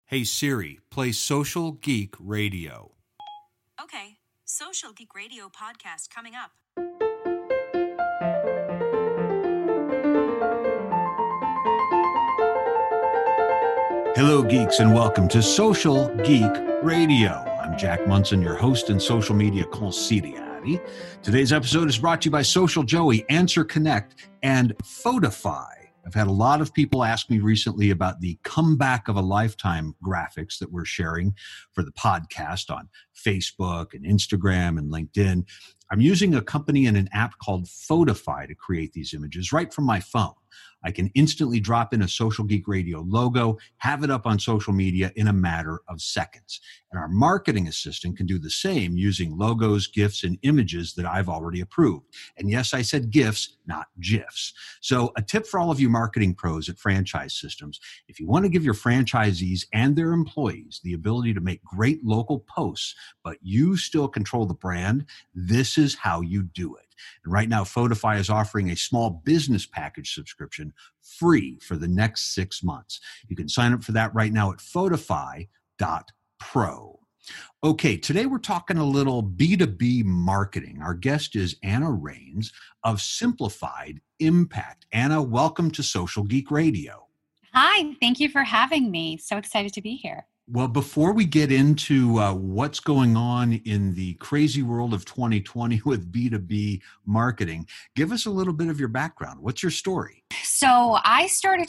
Hey Siri, play Social Geek Radio. Okay, Social Geek Radio podcast coming up. Hello, geeks, and welcome to Social Geek Radio. I'm Jack Munson, your host and social media consigliere. Today's episode is brought to you by Social Joey, Answer Connect, and Photify. I've had a lot of people ask me recently about the comeback of a lifetime graphics that we're sharing for the podcast on Facebook and Instagram and LinkedIn. I'm using a company and an app called Photify to create these images right from my phone. I can instantly drop in a Social Geek Radio logo, have it up on social media in a matter of seconds. And our marketing assistant can do the same using logos, GIFs, and images that I've already approved. And yes, I said GIFs, not GIFs. So a tip for all of you marketing pros at Franchise Systems: if you want to give your franchisees and their employees the ability to make great local posts, but you still control the brand, this is how you do it. And right now, Photify is offering a small business package subscription free for the next 6 months. You can sign up for that right now at Photify.pro. Okay, today we're talking a little B2B marketing. Our guest is Anna Rains of Simplified Impact. Anna, welcome to Social Geek Radio. Hi, thank you for having me. So excited to be here. Well, before we get into what's going on in the crazy world of 2020 with B2B marketing, give us a little bit of your background. What's your story? So I started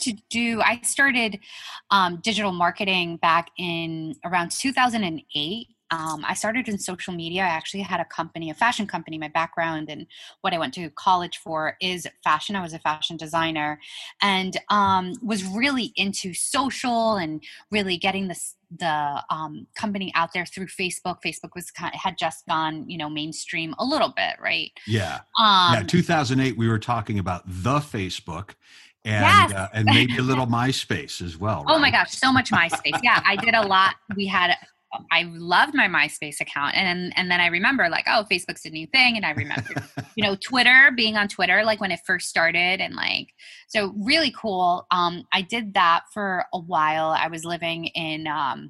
digital marketing back in around 2008. I started in social media. I actually had a fashion company. My background and what I went to college for is fashion. I was a fashion designer and was really into social and really getting the company out there through Facebook. Facebook had just gone, mainstream a little bit, right? Yeah. 2008, we were talking about the Facebook. And, yes. And maybe a little MySpace as well. Right? Oh my gosh, so much MySpace. Yeah, I did a lot. I loved my MySpace account. And then I remember Facebook's a new thing. And I remember, Twitter, being on Twitter, when it first started so really cool. I did that for a while. I was living in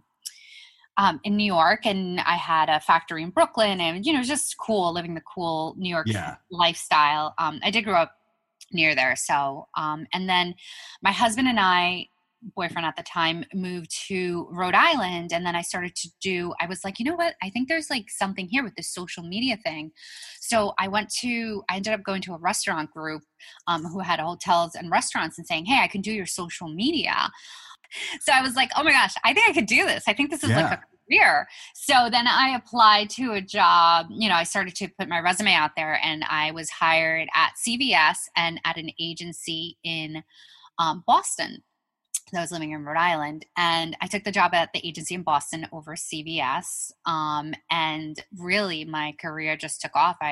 New York, and I had a factory in Brooklyn, and, it was just cool living the cool New York lifestyle. I did grow up near there. So, and then my husband and boyfriend at the time moved to Rhode Island, and then I was like, you know what, I think there's something here with this social media thing. So I ended up going to a restaurant group who had hotels and restaurants and saying, hey, I can do your social media. So I was like, oh my gosh, I think I could do this. I think this is a career. So then I applied to a job. I started to put my resume out there, and I was hired at CVS and at an agency in Boston. I was living in Rhode Island, and I took the job at the agency in Boston over CVS. And really my career just took off.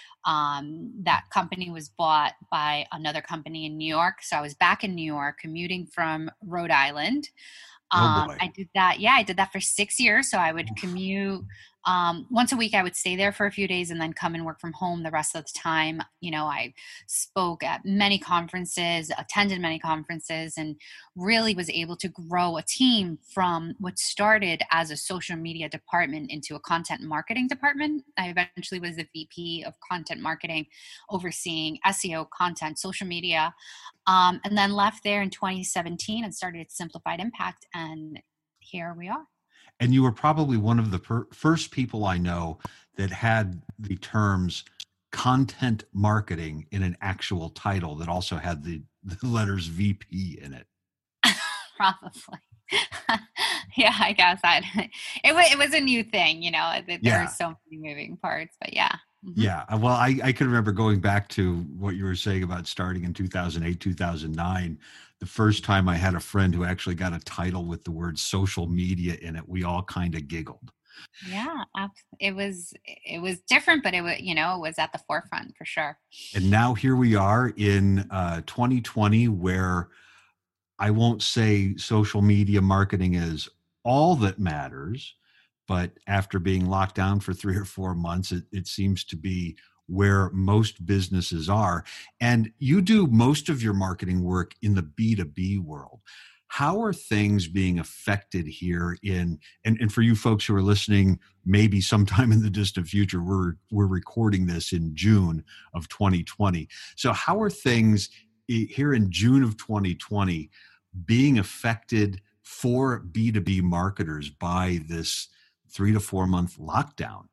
That company was bought by another company in New York. So I was back in New York commuting from Rhode Island. I did that. Yeah, I did that for 6 years. So I would commute once a week. I would stay there for a few days and then come and work from home the rest of the time. I spoke at many conferences, attended many conferences, and really was able to grow a team from what started as a social media department into a content marketing department. I eventually was the VP of content marketing, overseeing SEO, content, social media, and then left there in 2017 and started Simplified Impact. And here we are. And you were probably one of the first people I know that had the terms content marketing in an actual title that also had the letters VP in it. Probably. Yeah, I guess it was a new thing, there were so many moving parts, but yeah. Mm-hmm. Yeah. Well, I can remember going back to what you were saying about starting in 2008, 2009. The first time I had a friend who actually got a title with the word social media in it, we all kind of giggled. Yeah, it was different, but it was at the forefront for sure. And now here we are in 2020, where I won't say social media marketing is all that matters, but after being locked down for 3 or 4 months, it seems to be where most businesses are. And you do most of your marketing work in the B2B world. How are things being affected here and for you folks who are listening, maybe sometime in the distant future, we're recording this in June of 2020. So how are things here in June of 2020 being affected for B2B marketers by this 3 to 4 month lockdown?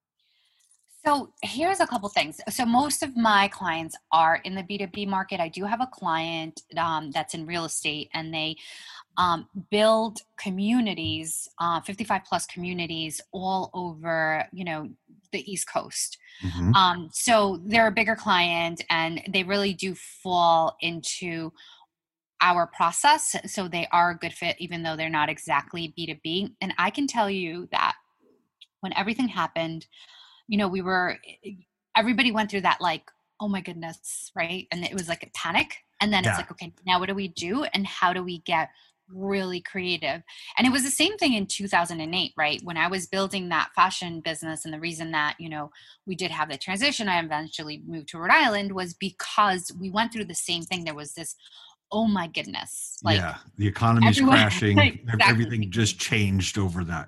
So here's a couple things. So most of my clients are in the B2B market. I do have a client that's in real estate, and they build communities, 55 plus communities all over, the East Coast. Mm-hmm. So they're a bigger client, and they really do fall into our process. So they are a good fit, even though they're not exactly B2B. And I can tell you that when everything happened, everybody went through that, like, oh my goodness, right? And it was like a panic. And then it's Yeah. like, okay, now what do we do? And how do we get really creative? And it was the same thing in 2008, right? When I was building that fashion business. And the reason that, we did have the transition, I eventually moved to Rhode Island, was because we went through the same thing. There was this, oh my goodness, like, Yeah. The economy's everyone, crashing. exactly. Everything just changed overnight.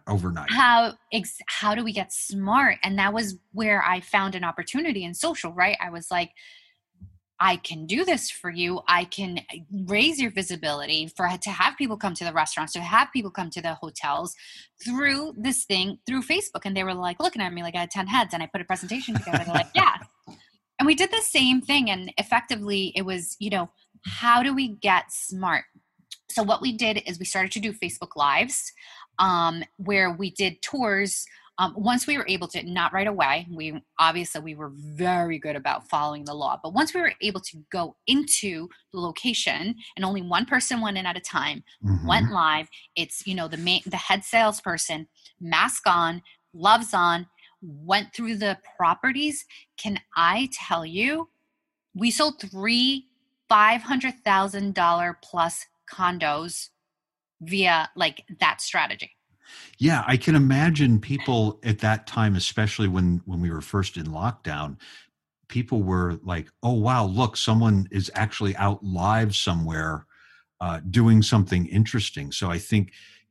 How do we get smart? And that was where I found an opportunity in social, right? I was like, I can do this for you. I can raise your visibility to have people come to the restaurants, to have people come to the hotels through this thing, through Facebook. And they were like looking at me like I had 10 heads, and I put a presentation together. They're like, yeah. And we did the same thing. And effectively it was, how do we get smart? So what we did is we started to do Facebook Lives, where we did tours. Once we were able to, not right away, we were very good about following the law, but once we were able to go into the location, and only one person went in at a time, Mm-hmm. went live. It's, the head salesperson, mask on, gloves on, went through the properties. Can I tell you, we sold 3 $500,000 plus condos via like that strategy. Yeah, I can imagine people at that time, especially when we were first in lockdown, people were like, oh, wow, look, someone is actually out live somewhere doing something interesting. So I think,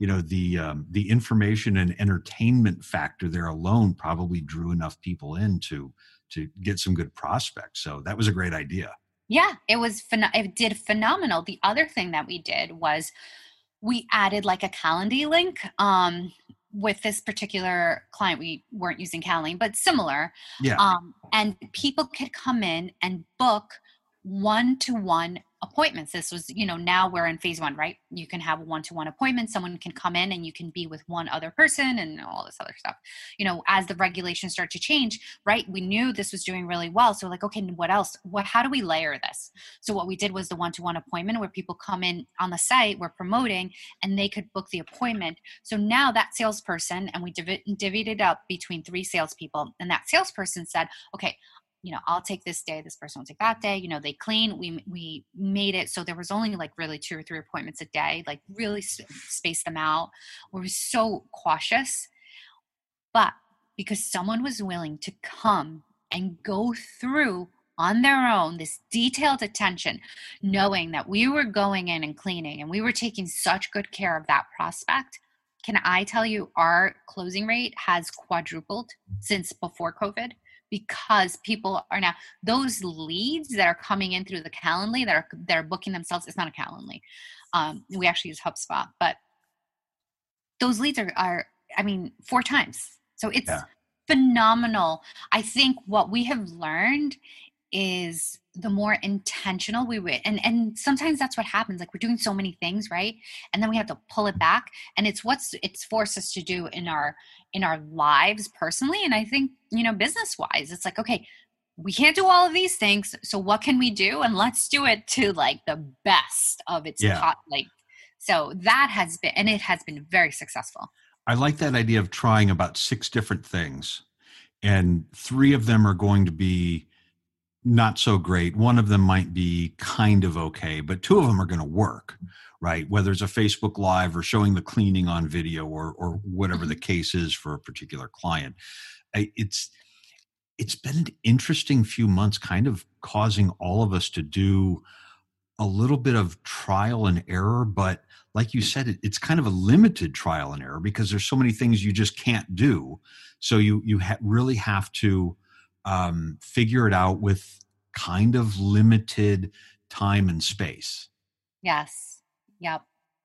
the information and entertainment factor there alone probably drew enough people in to get some good prospects. So that was a great idea. Yeah, it did phenomenal. The other thing that we did was we added like a Calendly link. With this particular client, we weren't using Calendly, but similar. Yeah. And people could come in and book one-to-one appointments. This was, now we're in phase 1, right? You can have a one-to-one appointment. Someone can come in and you can be with one other person and all this other stuff. As the regulations start to change, right? We knew this was doing really well. So like, okay, what else? How do we layer this? So what we did was the one-to-one appointment where people come in on the site, we're promoting, and they could book the appointment. So now that salesperson, and we divvied it up between 3 salespeople, and that salesperson said, okay, I'll take this day, this person will take that day. They clean. We made it so there was only like really 2 or 3 appointments a day, like really spaced them out. We were so cautious, but because someone was willing to come and go through on their own this detailed attention, knowing that we were going in and cleaning and we were taking such good care of that prospect. Can I tell you, our closing rate has quadrupled since before COVID. Because people are now, those leads that are coming in through the Calendly that are booking themselves, it's not a Calendly. We actually use HubSpot, but those leads are 4 times. So it's phenomenal. I think what we have learned is the more intentional we were, and sometimes that's what happens. Like we're doing so many things, right? And then we have to pull it back. And it's forced us to do in our lives personally. And I think, business wise, it's like, okay, we can't do all of these things. So what can we do? And let's do it to like the best of its so that has been, and it has been very successful. I like that idea of trying about 6 different things, and 3 of them are going to be not so great. One of them might be kind of okay, but 2 of them are going to work, right? Whether it's a Facebook Live or showing the cleaning on video or whatever the case is for a particular client. It's been an interesting few months, kind of causing all of us to do a little bit of trial and error, but like you said, it's kind of a limited trial and error because there's so many things you just can't do. So you really have to figure it out with kind of limited time and space. Yes. Yep.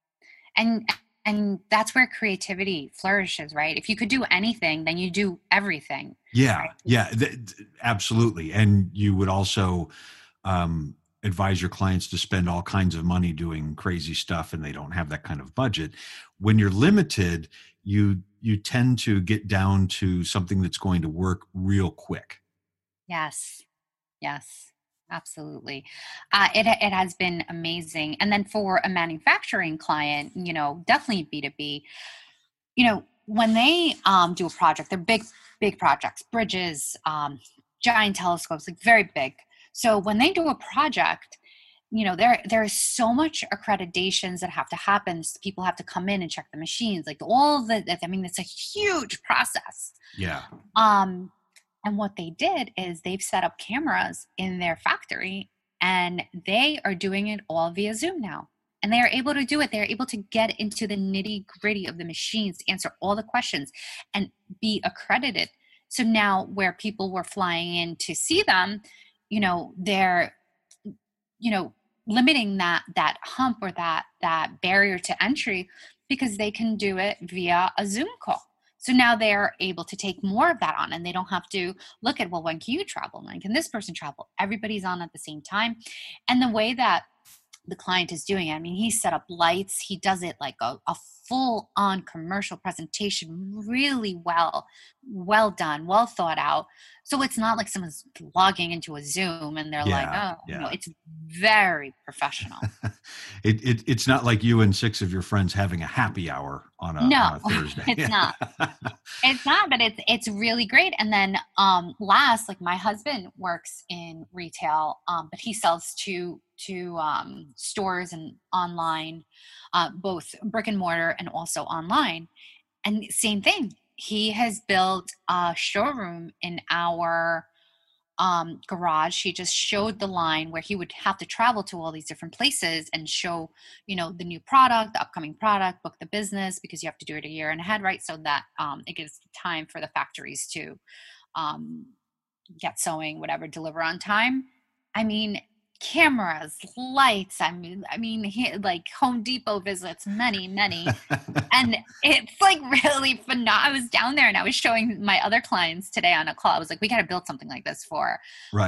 And that's where creativity flourishes, right? If you could do anything, then you do everything. Yeah. Right? Yeah, absolutely. And you would also advise your clients to spend all kinds of money doing crazy stuff, and they don't have that kind of budget. When you're limited, you tend to get down to something that's going to work real quick. Yes. Yes. Absolutely. It has been amazing. And then for a manufacturing client, definitely B2B, when they do a project, they're big projects, bridges, giant telescopes, like very big. So when they do a project, there's so much accreditations that have to happen. People have to come in and check the machines, like it's a huge process. Yeah. And what they did is they've set up cameras in their factory, and they are doing it all via Zoom now. And they are able to do it. They're able to get into the nitty gritty of the machines, to answer all the questions and be accredited. So now where people were flying in to see them, they're, limiting that hump or that barrier to entry, because they can do it via a Zoom call. So now they're able to take more of that on, and they don't have to look at, well, when can you travel? When can this person travel? Everybody's on at the same time. And the way that the client is doing it, I mean, he set up lights. He does it like a full on commercial presentation, really well done, well thought out. So it's not like someone's logging into a Zoom and they're it's very professional. It's not like you and 6 of your friends having a happy hour on a Thursday. It's not. It's not, but it's really great. And then last, like my husband works in retail, but he sells to stores and online, both brick and mortar and also online. And same thing. He has built a showroom in our garage. He just showed the line where he would have to travel to all these different places and show, the new product, the upcoming product, book the business, because you have to do it a year and ahead, right? So that it gives time for the factories to get sewing, whatever, deliver on time. I mean, cameras, lights. I mean, like Home Depot visits, many, and it's like really phenomenal. I was down there and I was showing my other clients today on a call. I was like, we got to build something like this for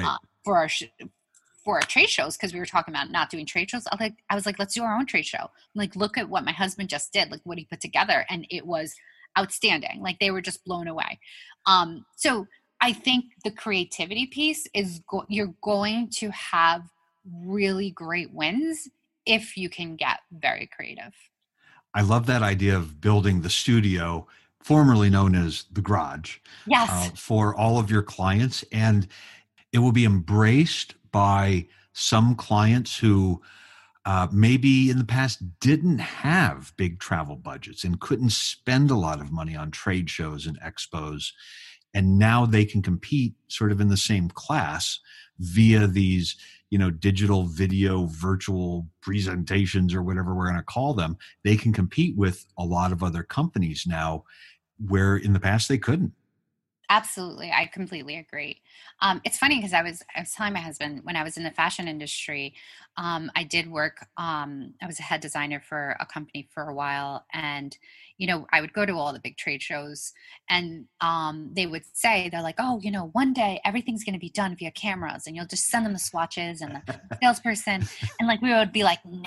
our trade shows, because we were talking about not doing trade shows. I was like, let's do our own trade show. I'm like, look at what my husband just did, like what he put together, and it was outstanding. Like they were just blown away. So I think the creativity piece is you're going to have really great wins if you can get very creative. I love that idea of building the studio, formerly known as the garage, yes, for all of your clients. And it will be embraced by some clients who maybe in the past didn't have big travel budgets and couldn't spend a lot of money on trade shows and expos. And now they can compete sort of in the same class via these, digital video, virtual presentations, or whatever we're going to call them. They can compete with a lot of other companies now, where in the past they couldn't. Absolutely. I completely agree. It's funny because I was telling my husband, when I was in the fashion industry, I did work, I was a head designer for a company for a while. And, I would go to all the big trade shows, and they would say, they're like, oh, one day everything's going to be done via cameras, and you'll just send them the swatches and the salesperson. And like, we would be like, no.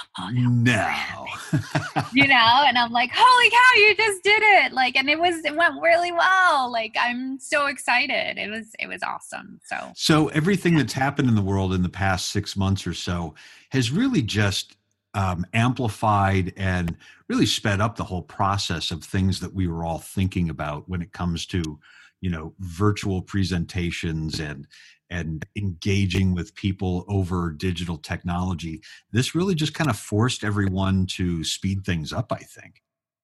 And I'm like, holy cow, you just did it. Like, and it went really well. Like, I'm so excited. It was awesome. So everything that's happened in the world in the past 6 months or so has really just amplified and really sped up the whole process of things that we were all thinking about when it comes to, virtual presentations and engaging with people over digital technology. This really just kind of forced everyone to speed things up, I think.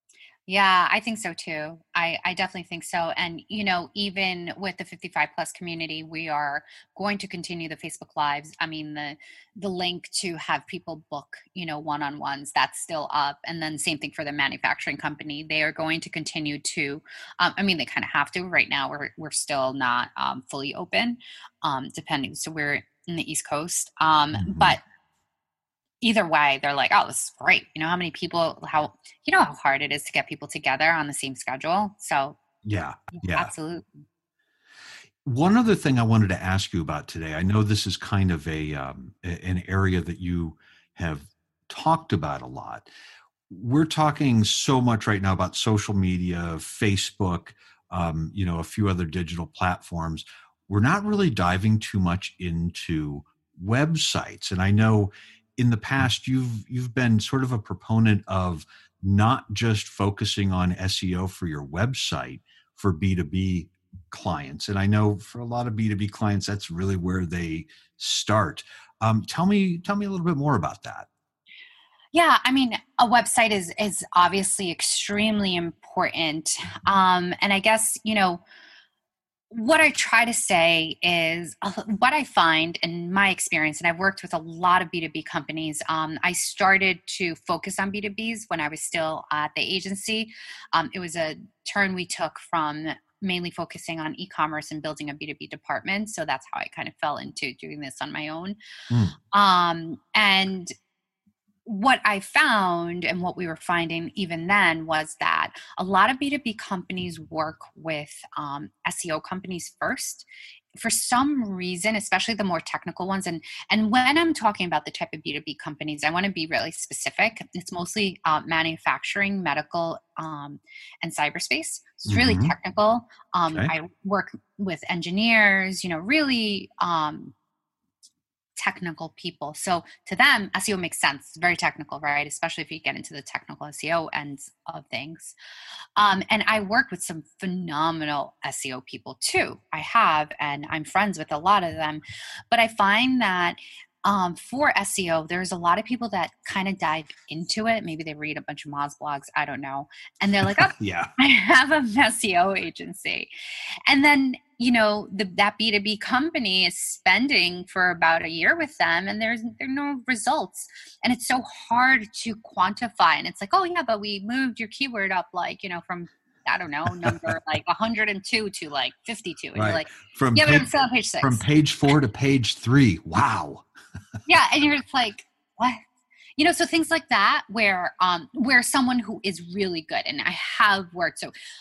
Yeah, I think so too. I definitely think so. And, even with the 55 plus community, we are going to continue the Facebook Lives. I mean, the link to have people book, one-on-ones, that's still up. And then same thing for the manufacturing company. They are going to continue to, I mean, they kind of have to right now. We're still not fully open, depending. So we're in the East Coast. But either way, they're like, oh, this is great. How many people, how hard it is to get people together on the same schedule. So Yeah. absolutely. One other thing I wanted to ask you about today, I know this is kind of an area that you have talked about a lot. We're talking so much right now about social media, Facebook, a few other digital platforms. We're not really diving too much into websites. And I know in the past you've been sort of a proponent of not just focusing on SEO for your website for B2B clients. And I know for a lot of B2B clients, that's really where they start. Tell me a little bit more about that. Yeah, I mean, a website is obviously extremely important. And I guess, what I try to say is what I find in my experience, and I've worked with a lot of B2B companies. I started to focus on B2Bs when I was still at the agency. It was a turn we took from mainly focusing on e-commerce and building a B2B department. So that's how I kind of fell into doing this on my own. And what I found and what we were finding even then was that a lot of B2B companies work with SEO companies first. For some reason, especially the more technical ones, and when I'm talking about the type of B2B companies, I want to be really specific. It's mostly manufacturing, medical, and cyberspace. So it's really technical. Okay. I work with engineers, really technical people. So to them, SEO makes sense. It's very technical, right? Especially if you get into the technical SEO ends of things. And I work with some phenomenal SEO people too. I have, and I'm friends with a lot of them. But I find that for SEO, there's a lot of people that kind of dive into it. Maybe they read a bunch of Moz blogs. I don't know. And they're like, oh, yeah, I have an SEO agency. And then, that B2B company is spending for about a year with them and there are no results. And it's so hard to quantify. And it's like, oh yeah, but we moved your keyword up from, I don't know, number like 102 to like 52. And right. You're like, but I'm still on page 6. From page 4 to page 3. Wow. Yeah. And you're just like, what? So things like that where someone who is really good, and I have worked,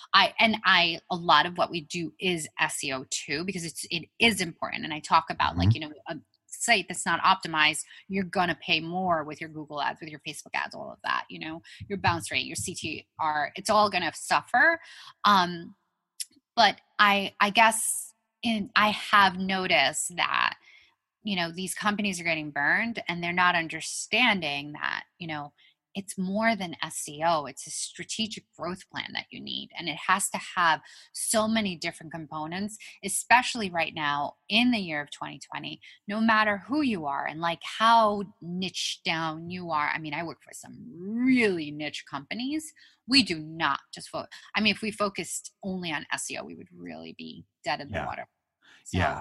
a lot of what we do is SEO too, because it is important. And I talk about a site that's not optimized, you're going to pay more with your Google ads, with your Facebook ads, all of that, your bounce rate, your CTR, it's all going to suffer. But I guess I have noticed that these companies are getting burned and they're not understanding that, it's more than SEO. It's a strategic growth plan that you need. And it has to have so many different components, especially right now in the year of 2020, no matter who you are and like how niche down you are. I mean, I work for some really niche companies. We do not just focus. I mean, if we focused only on SEO, we would really be dead in the water. So, yeah.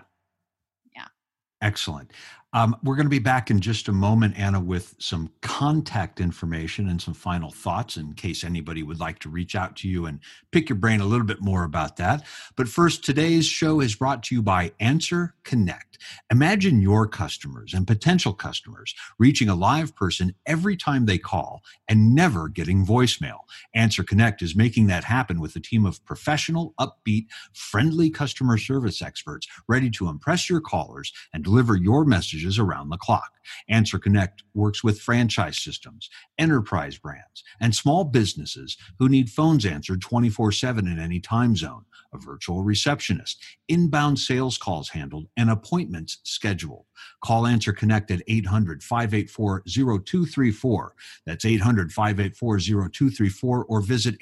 Excellent. We're going to be back in just a moment, Anna, with some contact information and some final thoughts in case anybody would like to reach out to you and pick your brain a little bit more about that. But first, today's show is brought to you by Answer Connect. Imagine your customers and potential customers reaching a live person every time they call and never getting voicemail. Answer Connect is making that happen with a team of professional, upbeat, friendly customer service experts ready to impress your callers and deliver your messages around the clock. Answer Connect works with franchise systems, enterprise brands, and small businesses who need phones answered 24/7 in any time zone, a virtual receptionist, inbound sales calls handled, and appointments scheduled. Call Answer Connect at 800-584-0234. That's 800-584-0234, or visit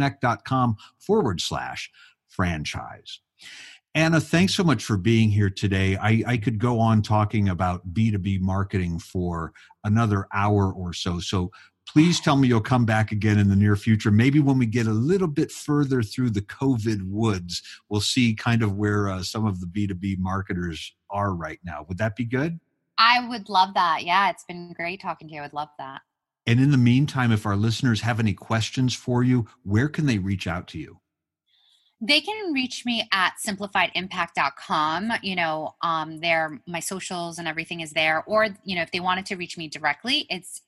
answerconnect.com/franchise. Anna, thanks so much for being here today. I could go on talking about B2B marketing for another hour or so. So Please tell me you'll come back again in the near future. Maybe when we get a little bit further through the COVID woods, we'll see kind of where some of the B2B marketers are right now. Would that be good? I would love that. Yeah, it's been great talking to you. I would love that. And in the meantime, if our listeners have any questions for you, where can they reach out to you? They can reach me at simplifiedimpact.com. There, my socials and everything is there. Or, if they wanted to reach me directly, it's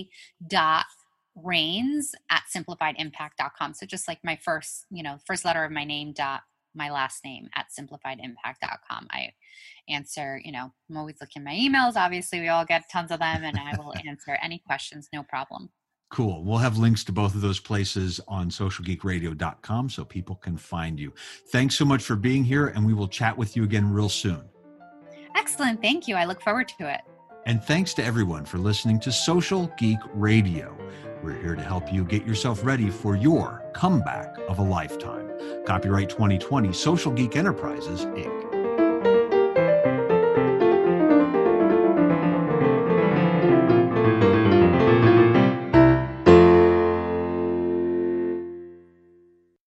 a.rains@simplifiedimpact.com. So just like my first letter of my name dot my last name at simplifiedimpact.com. I answer, I'm always looking at my emails. Obviously, we all get tons of them, and I will answer any questions, no problem. Cool. We'll have links to both of those places on socialgeekradio.com so people can find you. Thanks so much for being here, and we will chat with you again real soon. Excellent. Thank you. I look forward to it. And thanks to everyone for listening to Social Geek Radio. We're here to help you get yourself ready for your comeback of a lifetime. Copyright 2020, Social Geek Enterprises, Inc.